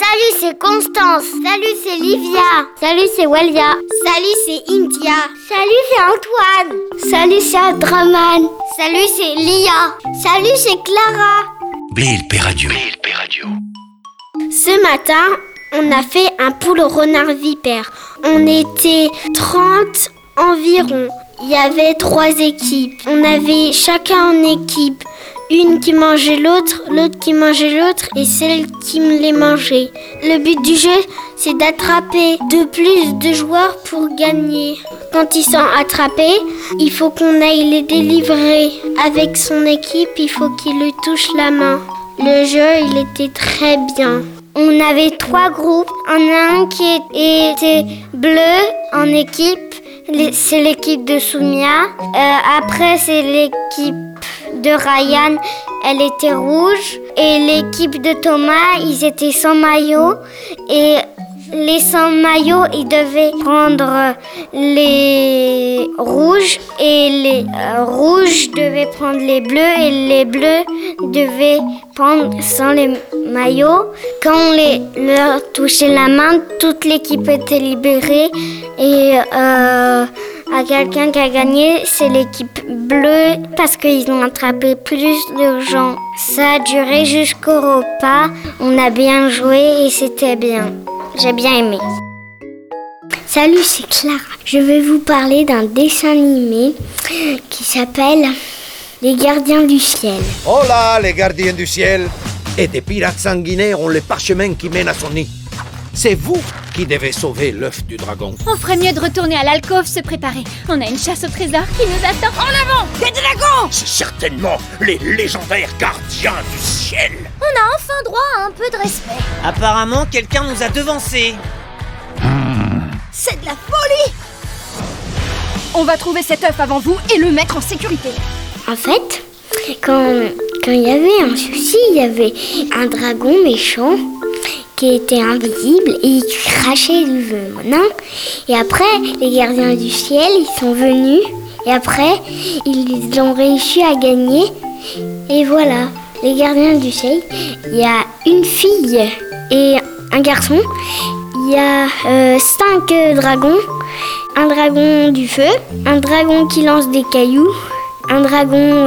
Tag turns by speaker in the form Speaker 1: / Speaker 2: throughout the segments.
Speaker 1: Salut, c'est Constance. Salut, c'est Livia. Salut, c'est Walia. Salut, c'est India. Salut, c'est Antoine. Salut, c'est Adraman. Salut, c'est Lia. Salut, c'est Clara.
Speaker 2: BLP Radio.
Speaker 1: Ce matin, on a fait un poule renard vipère. On était 30 environ. Il y avait 3 équipes. On avait chacun en équipe. Une qui mangeait l'autre, l'autre qui mangeait l'autre et celle qui me les mangeait. Le but du jeu, c'est d'attraper de plus de joueurs pour gagner. Quand ils sont attrapés, il faut qu'on aille les délivrer. Avec son équipe, il faut qu'il lui touche la main. Le jeu, il était très bien. On avait 3 groupes. Un qui était bleu en équipe. C'est l'équipe de Soumia. Après, c'est l'équipe de Ryan, elle était rouge. Et l'équipe de Thomas, ils étaient sans maillot. Et les sans maillot, ils devaient prendre les rouges. Et les rouges devaient prendre les bleus. Et les bleus devaient prendre sans les maillots. Quand on leur touchait la main, toute l'équipe était libérée. Et à quelqu'un qui a gagné, c'est l'équipe bleue parce qu'ils ont attrapé plus de gens. Ça a duré jusqu'au repas. On a bien joué et c'était bien. J'ai bien aimé. Salut, c'est Clara. Je vais vous parler d'un dessin animé qui s'appelle Les Gardiens du Ciel.
Speaker 3: Oh là, les gardiens du ciel! Et des pirates sanguinaires ont le parchemin qui mène à son nid. C'est vous qui devez sauver l'œuf du dragon.
Speaker 4: On ferait mieux de retourner à l'alcôve se préparer. On a une chasse au trésor qui nous attend. En avant, des dragons!
Speaker 5: C'est certainement les légendaires gardiens du ciel.
Speaker 4: On a enfin droit à un peu de respect.
Speaker 6: Apparemment, quelqu'un nous a devancés.
Speaker 4: C'est de la folie! On va trouver cet œuf avant vous et le mettre en sécurité.
Speaker 1: En fait, quand il y avait un souci, il y avait un dragon méchant qui était invisible et il crachait du venin. Et après, les gardiens du ciel, ils sont venus. Et après, ils ont réussi à gagner. Et voilà, les gardiens du ciel, il y a une fille et un garçon. Il y a 5 dragons. Un dragon du feu, un dragon qui lance des cailloux, un dragon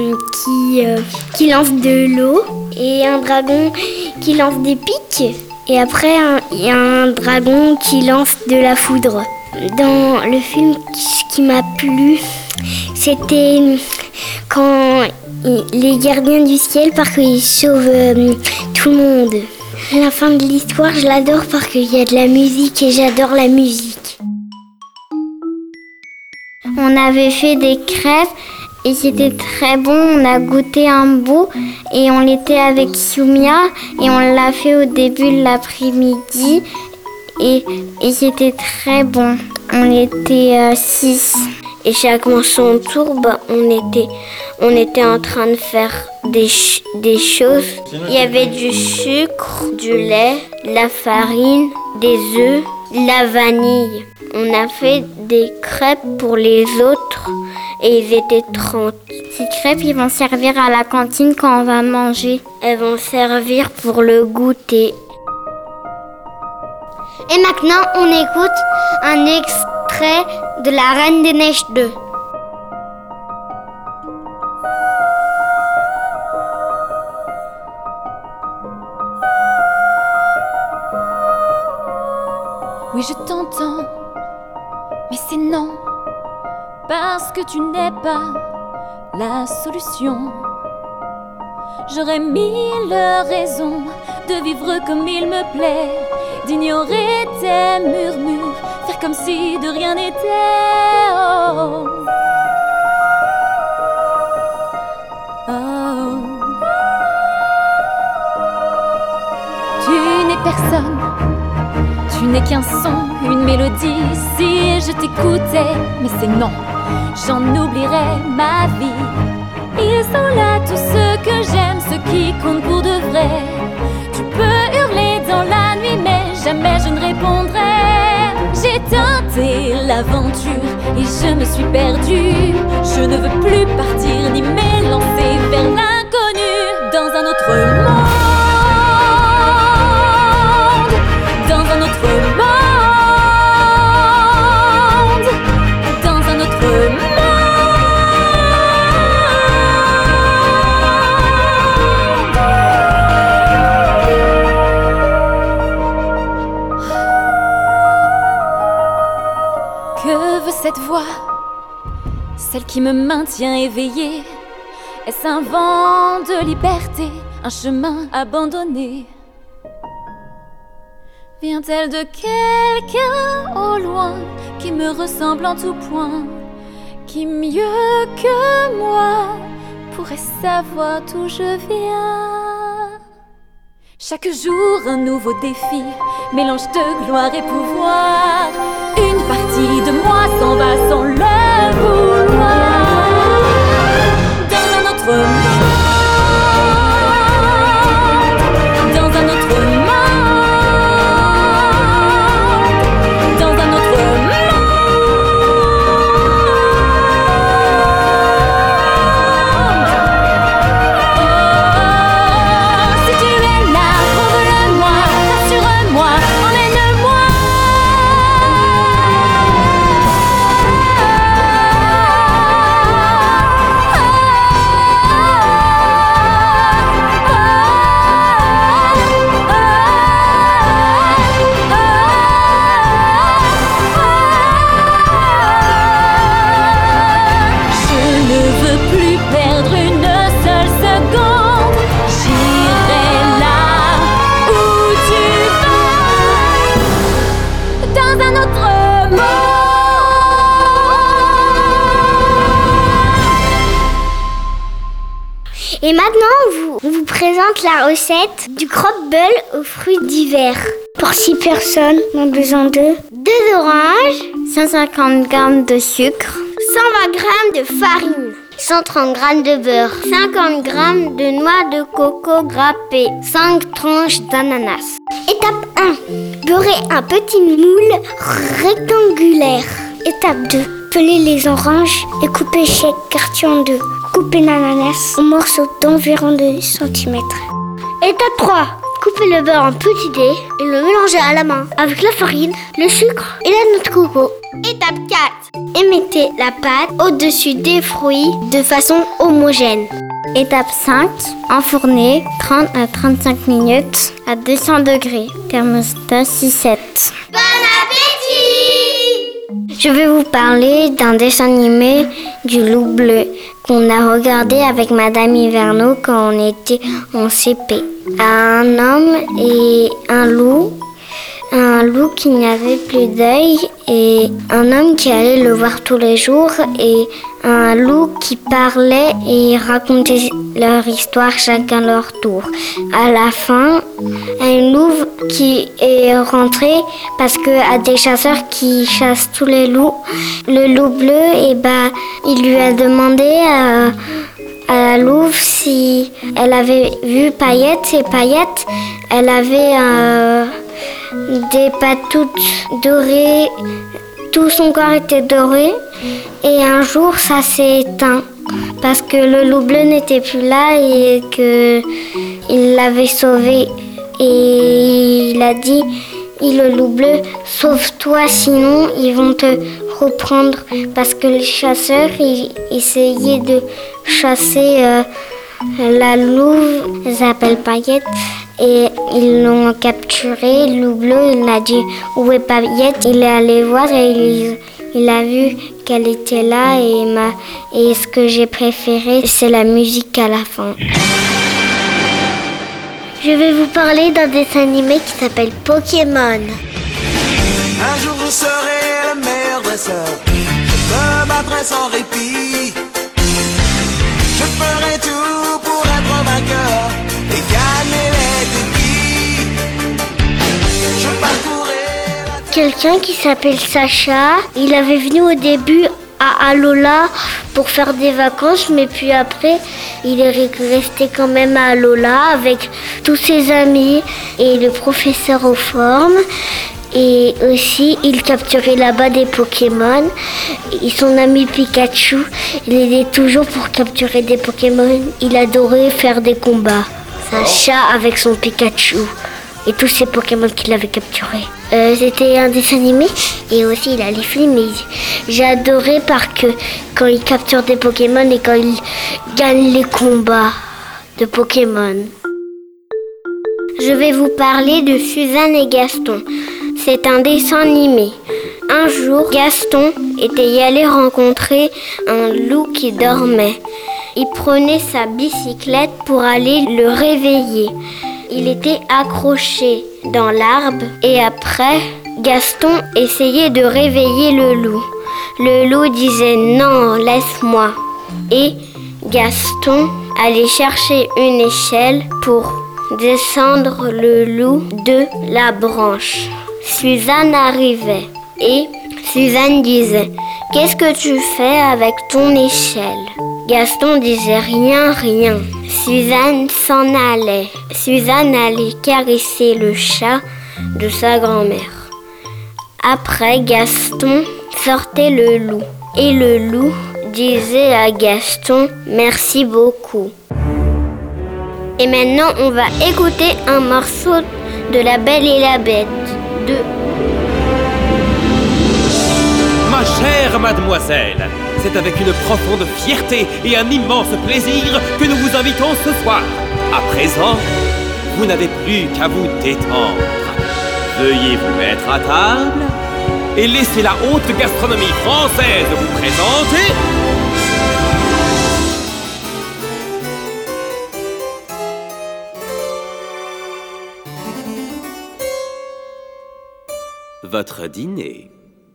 Speaker 1: qui lance de l'eau et un dragon qui lance des pics. Et après, il y a un dragon qui lance de la foudre. Dans le film, ce qui m'a plu, c'était quand les gardiens du ciel, parce qu'ils sauvent tout le monde. La fin de l'histoire, je l'adore parce qu'il y a de la musique et j'adore la musique. On avait fait des crêpes et c'était très bon. On a goûté un bout et on était avec Soumia et on l'a fait au début de l'après-midi et c'était très bon. On était 6 et chacun son tour, on était en train de faire des choses. Il y avait du sucre, du lait, de la farine, des œufs, de la vanille. On a fait des crêpes pour les autres et ils étaient 30. Ces crêpes, ils vont servir à la cantine quand on va manger. Elles vont servir pour le goûter. Et maintenant, on écoute un extrait de La Reine des Neiges 2.
Speaker 4: Oui, je t'entends, mais c'est non, parce que tu n'es pas la solution. J'aurais 1000 raisons de vivre comme il me plaît, d'ignorer tes murmures, faire comme si de rien n'était. Oh. Oh. Tu n'es personne. Tu n'es qu'un son, une mélodie, si je t'écoutais, mais c'est non, j'en oublierais ma vie. Ils sont là tous ceux que j'aime, ceux qui comptent pour de vrai. Tu peux hurler dans la nuit, mais jamais je ne répondrai. J'ai tenté l'aventure et je me suis perdue. Je ne veux plus partir ni m'élancer vers l'inconnu dans un autre monde. qui me maintient éveillée? Est-ce un vent de liberté, un chemin abandonné? Vient-elle de quelqu'un au loin qui me ressemble en tout point, qui mieux que moi pourrait savoir d'où je viens? Chaque jour un nouveau défi, mélange de gloire et pouvoir. Une partie de moi s'en va sans le vouloir, dans un autre monde, dans un autre monde, dans un autre monde. Oh, si tu es là, prouve-le-moi, rassure-moi, emmène-moi. Je ne veux plus perdre une seule seconde. J'irai là où tu vas, dans un autre monde.
Speaker 1: Et maintenant, on vous présente la recette du croque-bœul aux fruits d'hiver. Pour 6 personnes, on a besoin de 2 oranges, 150 g de sucre, 120 g de farine, 130 g de beurre, 50 g de noix de coco grappée, 5 tranches d'ananas. Étape 1. Beurrer un petit moule rectangulaire. Étape 2. Peler les oranges et couper chaque quartier en deux. Couper l'ananas en morceaux d'environ 2 cm. Étape 3. Couper le beurre en petits dés et le mélanger à la main avec la farine, le sucre et la noix de coco. Étape 4. Émettez la pâte au-dessus des fruits de façon homogène. Étape 5. Enfourner 30 à 35 minutes à 200 degrés. Thermostat 6-7. Bon appétit! Je vais vous parler d'un dessin animé du loup bleu qu'on a regardé avec Madame Hiverneau quand on était en CP. Un homme et un loup qui n'avait plus d'œil et un homme qui allait le voir tous les jours et un loup qui parlait et racontait leur histoire chacun leur tour. À la fin, un loup qui est rentré parce que à des chasseurs qui chassent tous les loups, le loup bleu, il lui a demandé à la louve si elle avait vu Paillette et Paillette, elle avait des patouches dorées, tout son corps était doré et un jour ça s'est éteint parce que le loup bleu n'était plus là et qu'il l'avait sauvé et il a dit le loup bleu, sauve-toi sinon ils vont te reprendre parce que les chasseurs ils essayaient de chasser la louve, elle s'appelle Paillette et ils l'ont capturée. Le loup bleu il a dit où est Paillette, il est allé voir et il a vu qu'elle était là et ce que j'ai préféré c'est la musique à la fin. Je vais vous parler d'un dessin animé qui s'appelle Pokémon.
Speaker 2: Un jour je serai le meilleur dresseur, je me battrai sans répit. Je ferai tout pour être vainqueur et gagner les défis. Je parcourrai
Speaker 1: Quelqu'un qui s'appelle Sacha, il avait venu au début à Alola pour faire des vacances, mais puis après, il est resté quand même à Alola avec tous ses amis et le professeur aux formes. Et aussi, il capturait là-bas des Pokémon. Et son ami Pikachu, il aidait toujours pour capturer des Pokémon. Il adorait faire des combats. C'est un chat avec son Pikachu et tous ces Pokémon qu'il avait capturés. C'était un dessin animé et aussi il a les films. J'adorais parce que quand il capture des Pokémon et quand il gagne les combats de Pokémon. Je vais vous parler de Suzanne et Gaston. C'est un dessin animé. Un jour, Gaston était allé rencontrer un loup qui dormait. Il prenait sa bicyclette pour aller le réveiller. Il était accroché dans l'arbre et après, Gaston essayait de réveiller le loup. Le loup disait « Non, laisse-moi ». Et Gaston allait chercher une échelle pour descendre le loup de la branche. Suzanne arrivait et Suzanne disait « Qu'est-ce que tu fais avec ton échelle ?» Gaston disait « Rien, rien ». Suzanne s'en allait. Suzanne allait caresser le chat de sa grand-mère. Après, Gaston sortait le loup. Et le loup disait à Gaston « Merci beaucoup ». Et maintenant, on va écouter un morceau de La Belle et la Bête de...
Speaker 7: Ma chère mademoiselle, c'est avec une profonde fierté et un immense plaisir que nous vous invitons ce soir. À présent, vous n'avez plus qu'à vous détendre. Veuillez vous mettre à table et laissez la haute gastronomie française vous présenter... votre dîner.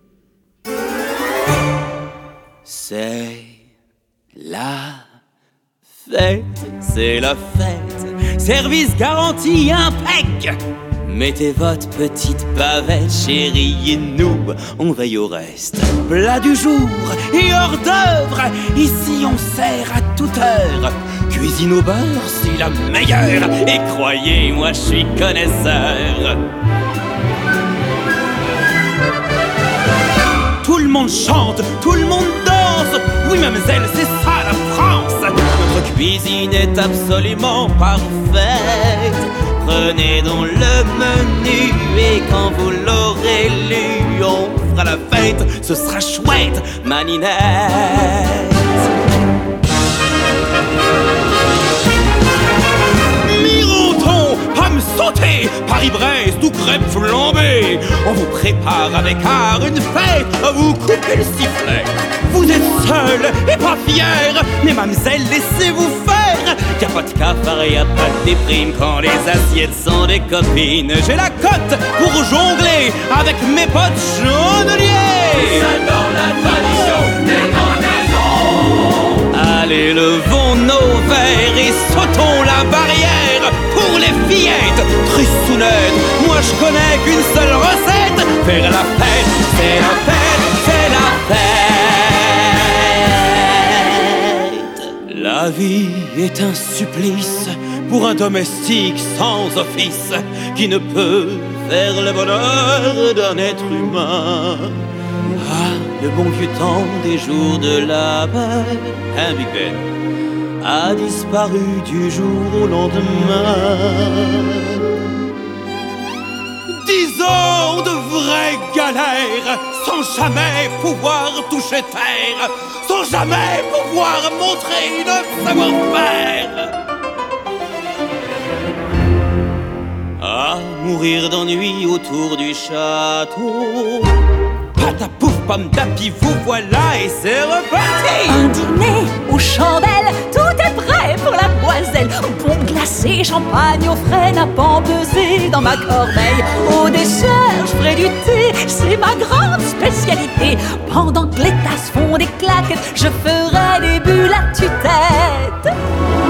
Speaker 7: C'est la fête, c'est la fête. Service garanti impec. Mettez votre petite bavette, chérie, et nous, on veille au reste. Plat du jour et hors d'œuvre, ici on sert à toute heure. Cuisine au beurre, c'est la meilleure. Et croyez-moi, je suis connaisseur. Tout le monde chante, tout le monde danse. Oui, mademoiselle, c'est ça la France. Notre cuisine est absolument parfaite. Prenez donc le menu et quand vous l'aurez lu, on fera la fête. Ce sera chouette, maninette. Mironton, pommes sautées, Paris-Brest ou crêpes flambées. On vous prépare avec art une fête, vous coupez le sifflet. Vous êtes seul et pas fier, mais mademoiselle, laissez-vous faire. Y'a pas de cafard et y'a pas de déprime quand les assiettes sont des copines. J'ai la cote pour jongler avec mes potes journaliers. C'est dans la tradition des grandes maisons. Allez, levons nos verres et sautons la barrière pour les fillettes tristounettes. Moi je connais qu'une seule recette, faire la fête, c'est la fête, c'est la fête. La vie est un supplice pour un domestique sans office qui ne peut faire le bonheur d'un être humain. Ah, le bon vieux temps des jours de la paix, hein, Big Ben, a disparu du jour au lendemain. 10 ans de vraies galères, sans jamais pouvoir toucher terre, sans jamais pouvoir montrer une savoir-faire. À mourir d'ennui autour du château. Patapouf, pomme d'api, vous voilà et c'est reparti.
Speaker 8: Un dîner aux chandelles, tout est prêt pour la boiselle. Bon glacé, champagne au frais, n'a pas pesé dans ma corbeille. Au dessert, je ferai du thé, c'est ma grande spécialité. Pendant que les tasses font des claquettes, je ferai des bulles à tue-tête.